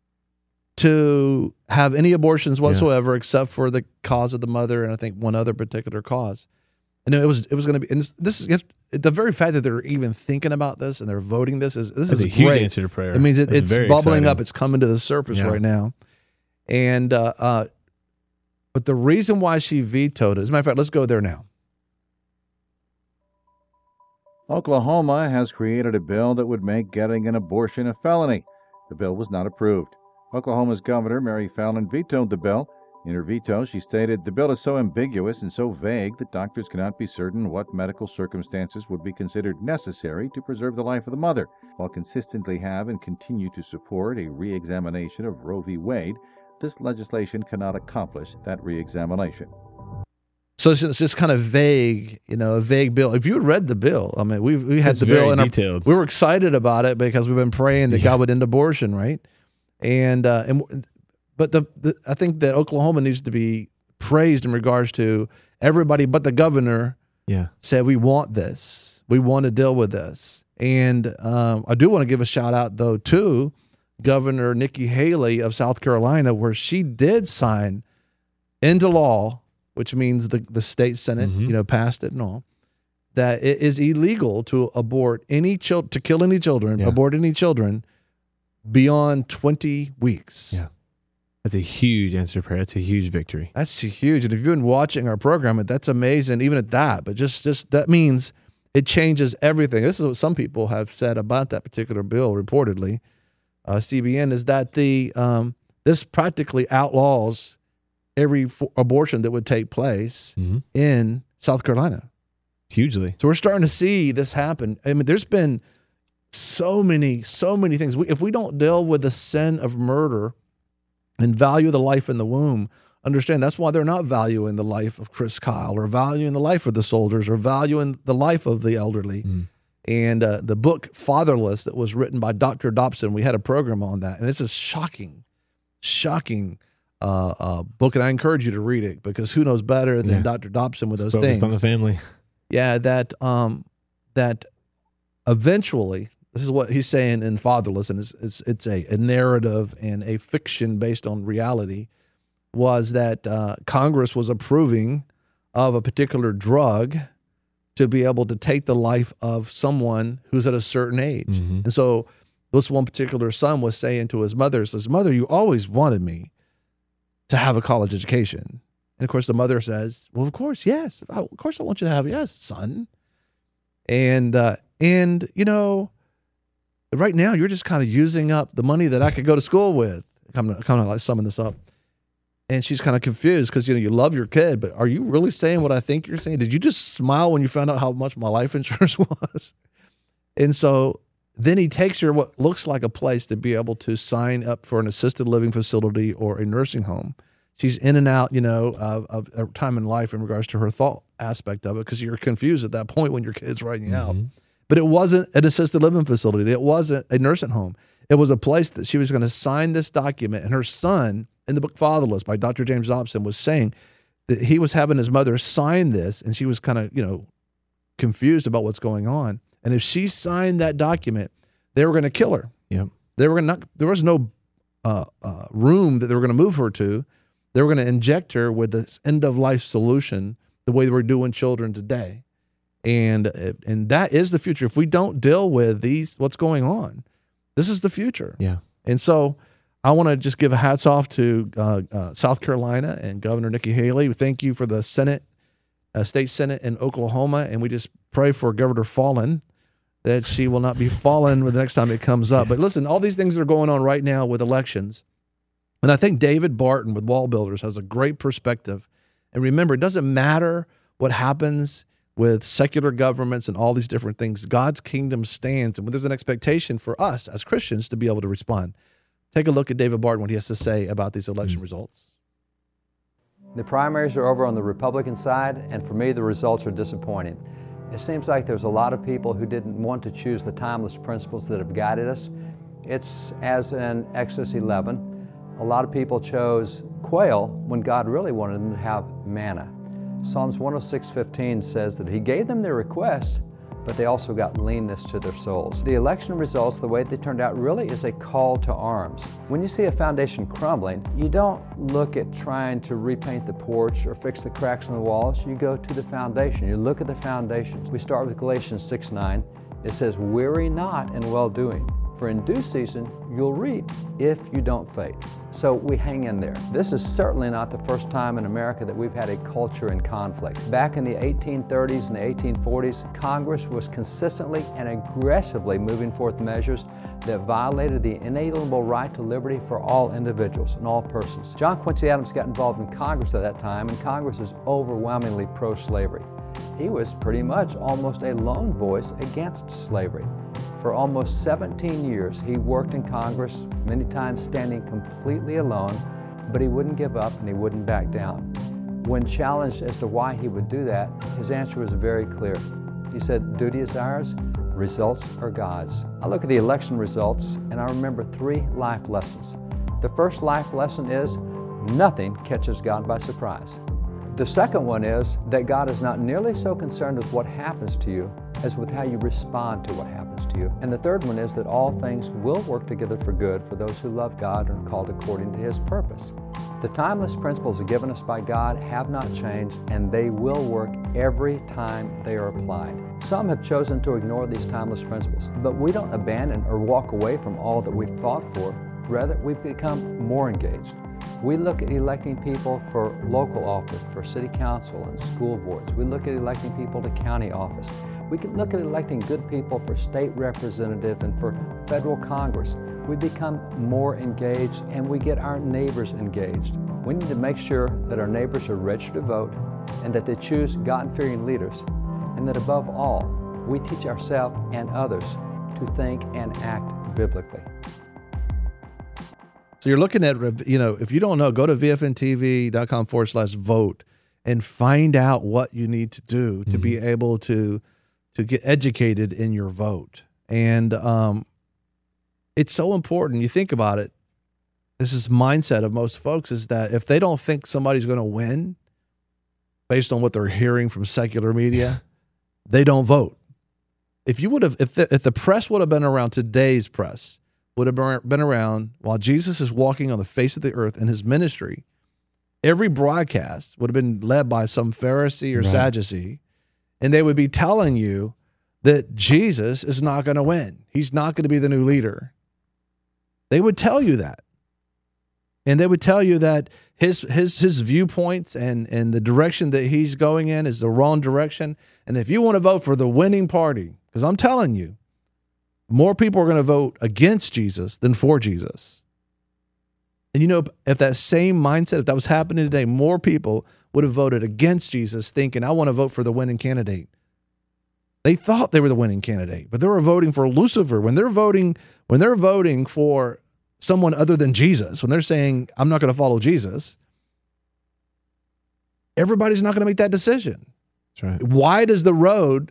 Speaker 1: to have any abortions whatsoever, yeah. except for the cause of the mother and I think one other particular cause. And it was it was going to be. And this, this is the very fact that they're even thinking about this and they're voting this is this
Speaker 16: That's
Speaker 1: is
Speaker 16: a huge
Speaker 1: great.
Speaker 16: answer to prayer.
Speaker 1: It means it, it's bubbling
Speaker 16: exciting.
Speaker 1: up. It's coming to the surface
Speaker 16: yeah.
Speaker 1: right now. And uh, uh, but the reason why she vetoed it, as a matter of fact, let's go there now.
Speaker 5: Oklahoma has created a bill that would make getting an abortion a felony. The bill was not approved. Oklahoma's Governor Mary Fallin vetoed the bill. In her veto, she stated, "The bill is so ambiguous and so vague that doctors cannot be certain what medical circumstances would be considered necessary to preserve the life of the mother, while consistently have and continue to support a re-examination of Roe v. Wade. This legislation cannot accomplish that re-examination."
Speaker 1: So it's just, it's just kind of vague, you know, a vague bill. If you had read the bill, I mean, we we had
Speaker 16: it's
Speaker 1: the bill and
Speaker 16: detailed.
Speaker 1: we were excited about it because we've been praying that yeah. God would end abortion, right? And uh, and but the, the I think that Oklahoma needs to be praised in regards to everybody but the governor.
Speaker 16: Yeah,
Speaker 1: said we want this, we want to deal with this, and um, I do want to give a shout out though to Governor Nikki Haley of South Carolina, where she did sign into law, which means the the state Senate, mm-hmm. you know, passed it and all, that it is illegal to abort any child, to kill any children, yeah. abort any children beyond twenty weeks.
Speaker 16: Yeah. That's a huge answer to prayer. That's a huge victory.
Speaker 1: That's huge. And if you've been watching our program, that's amazing, even at that. But just, just that means it changes everything. This is what some people have said about that particular bill, reportedly. Uh, C B N, is that the um, this practically outlaws every f- abortion that would take place mm-hmm. in South Carolina.
Speaker 16: Hugely.
Speaker 1: So we're starting to see this happen. I mean, there's been so many, so many things. We, if we don't deal with the sin of murder and value the life in the womb, understand that's why they're not valuing the life of Chris Kyle or valuing the life of the soldiers or valuing the life of the elderly. Mm. And uh, the book Fatherless that was written by Doctor Dobson, we had a program on that. And it's a shocking, shocking uh, uh, book. And I encourage you to read it because who knows better than yeah. Doctor Dobson with
Speaker 16: it's
Speaker 1: those things.
Speaker 16: Focused on the family.
Speaker 1: Yeah, that um, that eventually, this is what he's saying in Fatherless, and it's it's, it's a, a narrative and a fiction based on reality, was that uh, Congress was approving of a particular drug to be able to take the life of someone who's at a certain age. Mm-hmm. And so this one particular son was saying to his mother, says, "Mother, you always wanted me
Speaker 3: to have a college education. And of course, the mother says, well, of course, yes. Of course, I want you to have, yes, son. And, uh, and you know, right now, you're just kind of using up the money that I could go to school with. I'm kind of like summing this up. And she's kind of confused because, you know, you love your kid, but are you really saying what I think you're saying? Did you just smile when you found out how much my life insurance was? And so then he takes her what looks like a place to be able to sign up for an assisted living facility or a nursing home. She's in and out, you know, of, of a time in life in regards to her thought aspect of it, because you're confused at that point when your kid's writing mm-hmm. out. But it wasn't an assisted living facility. It wasn't a nursing home. It was a place that she was going to sign this document. And her son, in the book Fatherless by Doctor James Dobson, was saying that he was having his mother sign this, and she was kind of, you know, confused about what's going on. And if she signed that document, they were going to kill her.
Speaker 16: Yep.
Speaker 3: They were going to. There was no uh, uh, room that they were going to move her to. They were going to inject her with this end-of-life solution, the way we're doing children today. And and that is the future. If we don't deal with these, what's going on, this is the future.
Speaker 16: Yeah.
Speaker 3: And so I want to just give a hats off to uh, uh, South Carolina and Governor Nikki Haley. Thank you for the Senate, uh, state Senate in Oklahoma. And we just pray for Governor Fallin that she will not be fallen the next time it comes up. But listen, all these things that are going on right now with elections. And I think David Barton with Wall Builders has a great perspective. And remember, it doesn't matter what happens with secular governments and all these different things. God's kingdom stands, and there's an expectation for us as Christians to be able to respond. Take a look at David Barton, what he has to say about these election mm-hmm. results.
Speaker 6: The primaries are over on the Republican side, and for me, the results are disappointing. It seems like there's a lot of people who didn't want to choose the timeless principles that have guided us. It's as in Exodus eleven. A lot of people chose quail when God really wanted them to have manna. Psalms one oh six fifteen says that he gave them their request, but they also got leanness to their souls. The election results, the way they turned out, really is a call to arms. When you see a foundation crumbling, you don't look at trying to repaint the porch or fix the cracks in the walls. You go to the foundation. You look at the foundations. We start with Galatians six nine. It says, weary not in well-doing, for in due season you'll reap if you don't faint. So we hang in there. This is certainly not the first time in America that we've had a culture in conflict. Back in the eighteen thirties and the eighteen forties, Congress was consistently and aggressively moving forth measures that violated the inalienable right to liberty for all individuals and all persons. John Quincy Adams got involved in Congress at that time, and Congress was overwhelmingly pro-slavery. He was pretty much almost a lone voice against slavery. For almost seventeen years, he worked in Congress, many times standing completely alone, but he wouldn't give up and he wouldn't back down. When challenged as to why he would do that, his answer was very clear. He said, duty is ours, results are God's. I look at the election results and I remember three life lessons. The first life lesson is, nothing catches God by surprise. The second one is that God is not nearly so concerned with what happens to you as with how you respond to what happens to you. And the third one is that all things will work together for good for those who love God and are called according to His purpose. The timeless principles given us by God have not changed, and they will work every time they are applied. Some have chosen to ignore these timeless principles, but we don't abandon or walk away from all that we've fought for. Rather, we've become more engaged. We look at electing people for local office, for city council and school boards. We look at electing people to county office. We can look at electing good people for state representative and for federal Congress. We become more engaged, and we get our neighbors engaged. We need to make sure that our neighbors are registered to vote and that they choose God-fearing leaders, and that above all, we teach ourselves and others to think and act biblically.
Speaker 3: So you're looking at, you know, if you don't know, go to vfntv.com forward slash vote and find out what you need to do to mm-hmm. be able to to get educated in your vote. And um, it's so important. You think about it. This is mindset of most folks is that if they don't think somebody's going to win based on what they're hearing from secular media, they don't vote. If you would have, if the, if the press would have been around, today's press would have been around while Jesus is walking on the face of the earth in his ministry, every broadcast would have been led by some Pharisee or right. Sadducee, and they would be telling you that Jesus is not going to win. He's not going to be the new leader. They would tell you that. And they would tell you that
Speaker 1: his his his viewpoints and and the direction that he's going in is the wrong direction. And if you want to vote for the winning party, because I'm telling you, more people are going to vote against Jesus than for Jesus. And you know, if that same mindset, if that was happening today, more people would have voted against Jesus thinking, I want to vote for the winning candidate. They thought they were the winning candidate, but they were voting for Lucifer. When they're voting, when they're voting for someone other than Jesus, when they're saying, I'm not going to follow Jesus, everybody's not going to make that decision.
Speaker 16: That's right.
Speaker 1: Wide is the road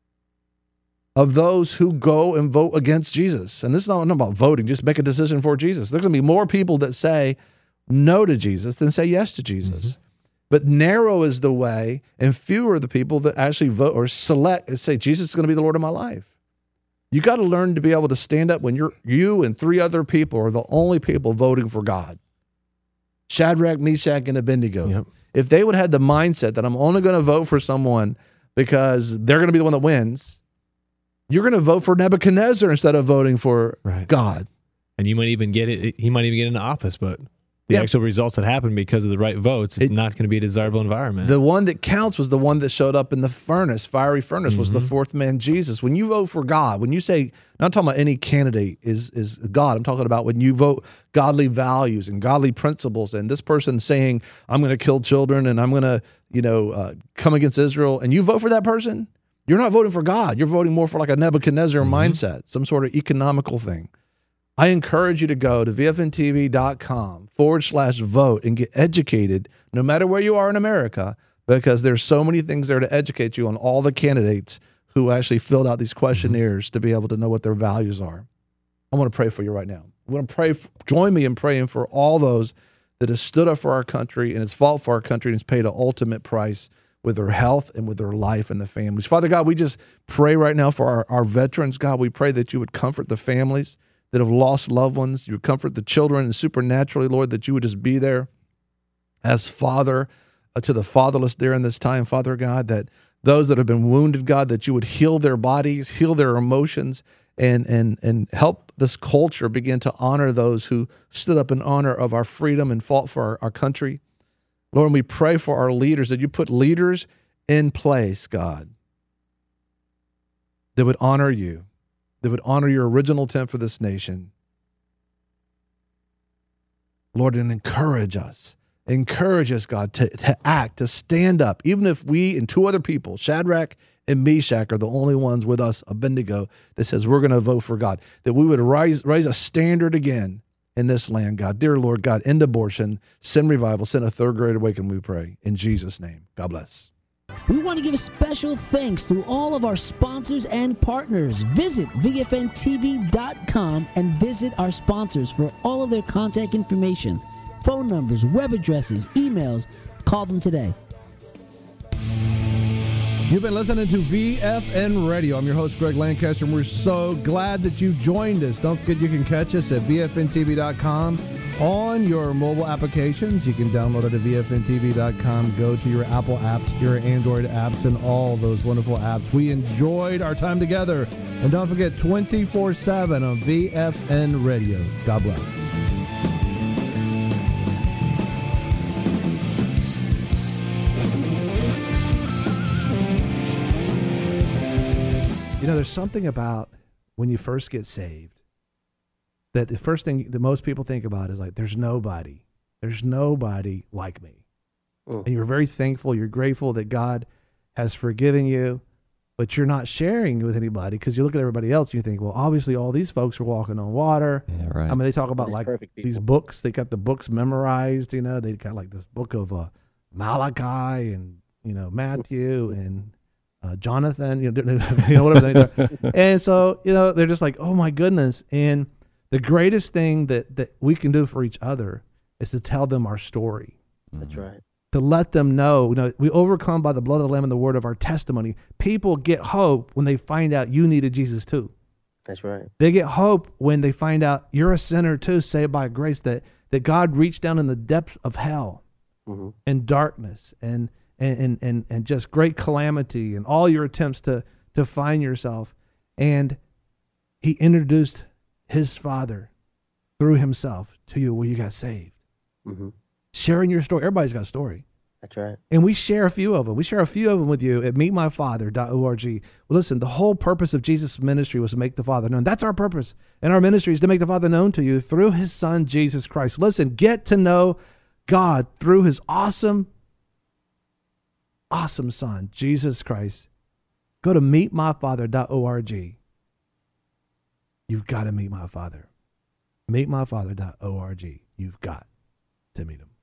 Speaker 1: of those who go and vote against Jesus. And this is not about voting, just make a decision for Jesus. There's going to be more people that say no to Jesus than say yes to Jesus. Mm-hmm. But narrow is the way, and fewer are the people that actually vote or select and say, Jesus is going to be the Lord of my life. You got to learn to be able to stand up when you're you and three other people are the only people voting for God. Shadrach, Meshach, and Abednego.
Speaker 16: Yep.
Speaker 1: If they would have had the mindset that I'm only going to vote for someone because they're going to be the one that wins, you're going to vote for Nebuchadnezzar instead of voting for
Speaker 16: right.
Speaker 1: God.
Speaker 16: And you might even get it. He might even get into office, but the
Speaker 1: yep.
Speaker 16: actual results that happen because of the right votes, it's it, not going to be a desirable environment.
Speaker 1: The one that counts was the one that showed up in the furnace, fiery furnace, mm-hmm. was the fourth man, Jesus. When you vote for God, when you say, I'm not talking about any candidate is, is God, I'm talking about when you vote godly values and godly principles, and this person saying, I'm going to kill children and I'm going to, you know, uh, come against Israel, and you vote for that person, you're not voting for God. You're voting more for like a Nebuchadnezzar mm-hmm. mindset, some sort of economical thing. I encourage you to go to vfntv.com forward slash vote and get educated no matter where you are in America, because there's so many things there to educate you on all the candidates who actually filled out these questionnaires mm-hmm. to be able to know what their values are. I want to pray for you right now. I want to pray. For, join me in praying for all those that have stood up for our country and has fought for our country and has paid an ultimate price with their health and with their life and the families. Father God, we just pray right now for our, our veterans. God, we pray that you would comfort the families that have lost loved ones. You would comfort the children, and supernaturally, Lord, that you would just be there as father uh, to the fatherless during this time, Father God, that those that have been wounded, God, that you would heal their bodies, heal their emotions, and and and help this culture begin to honor those who stood up in honor of our freedom and fought for our, our country. Lord, and we pray for our leaders, that you put leaders in place, God, that would honor you, that would honor your original intent for this nation. Lord, and encourage us. Encourage us, God, to, to act, to stand up, even if we and two other people, Shadrach and Meshach, are the only ones with us, Abednego, that says we're going to vote for God, that we would rise, raise a standard again in this land, God. Dear Lord, God, end abortion, send revival, send a third grade awakening, we pray. In Jesus' name, God bless.
Speaker 8: We want to give special thanks to all of our sponsors and partners. Visit V F N T V dot com and visit our sponsors for all of their contact information, phone numbers, web addresses, emails. Call them today.
Speaker 1: You've been listening to V F N Radio. I'm your host, Greg Lancaster, and we're so glad that you joined us. Don't forget you can catch us at V F N T V dot com on your mobile applications. You can download it at V F N T V dot com. Go to your Apple apps, your Android apps, and all those wonderful apps. We enjoyed our time together. And don't forget, twenty-four seven on V F N Radio. God bless. You know, there's something about when you first get saved that the first thing that most people think about is like, there's nobody, there's nobody like me. Mm. And you're very thankful, you're grateful that God has forgiven you, but you're not sharing with anybody because you look at everybody else and you think, well, obviously all these folks are walking on water.
Speaker 9: Yeah, right.
Speaker 1: I mean, they talk about like these books, they got the books memorized, you know, they got like this book of uh, Malachi and, you know, Matthew and Uh, Jonathan, you know, you know, whatever they are. And so, you know, they're just like, oh my goodness. And the greatest thing that, that we can do for each other is to tell them our story.
Speaker 9: That's right.
Speaker 1: To let them know, you know, we overcome by the blood of the Lamb and the word of our testimony. People get hope when they find out you needed Jesus too.
Speaker 9: That's right.
Speaker 1: They get hope when they find out you're a sinner too, saved by grace, that, that God reached down in the depths of hell mm-hmm. and darkness and And, and and and just great calamity and all your attempts to to find yourself. And he introduced his Father through himself to you where you got saved. Mm-hmm. sharing your story. Everybody's got a story.
Speaker 9: That's right.
Speaker 1: And we share a few of them. We share a few of them with you at meet my father dot org. Well, listen, the whole purpose of Jesus' ministry was to make the Father known. That's our purpose. And our ministry is to make the Father known to you through his Son, Jesus Christ. Listen, get to know God through his awesome, awesome Son, Jesus Christ. Go to meet my father dot org. You've got to meet my Father. meet my father dot org. You've got to meet him.